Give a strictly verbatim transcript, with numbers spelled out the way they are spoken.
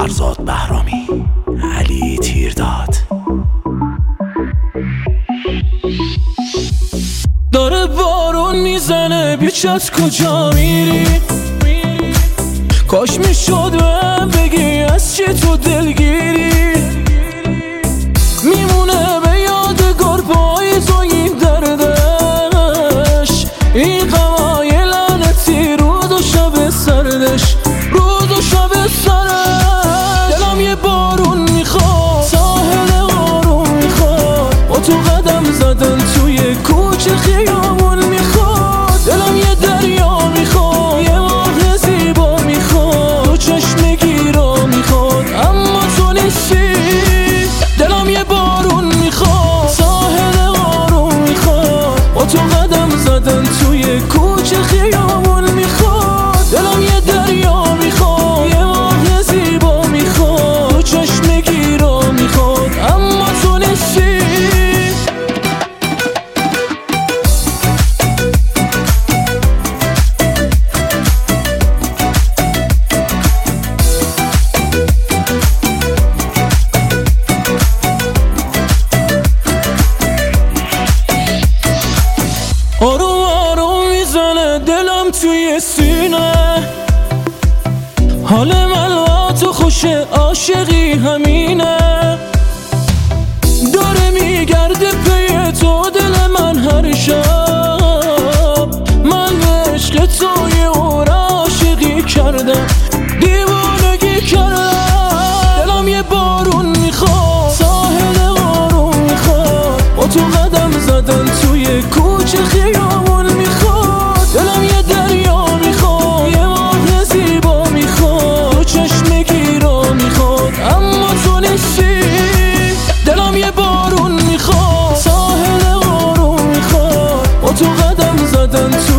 فرزاد بهرامی، علی تیرداد. داره بارون میزنه بیچت کجا میری؟ کاش میشد بهم بگی از چی تو دلگیری. میمونه به یادگار پاییز و این دردش، این غمای لعنتی روز و شب سردش، روز و شب سردش. دلم یه بارون میخواد، ساحل آروم میخواد، با تو قدم زدن توی کوچه خیابون میخواد. دلم یه دریا میخواد، یه ماه زیبا میخواد، تو چشم گیرا میخواد اما تو نیستی. دلم یه بارون میخواد، ساحل آروم میخواد، با تو قدم زدن توی کوچه خیابون میخواد. دلم یه دریا میخواد، یه ماه زیبا میخواد، تو چشم گیرا میخواد اما تو نیستی. آروم آروم میزنه دلم توی سینه، حال من با تو خوشه، عاشقی همینه. داره میگرده پی تو دل من هر شب، من به عشق تو یه عمر عاشقی کردم، دیوانگی کردم. دلم یه بارون میخواد، ساحل آروم میخواد، با تو قدم زدن توی کوچه خیابون میخواد. دلم یه دریا میخواد، یه ماه زیبا میخواد، تو چشم گیرا میخواد اما تو نیستی. دلم یه بارون میخواد، ساحل آروم میخواد، با تو قدم زدن تو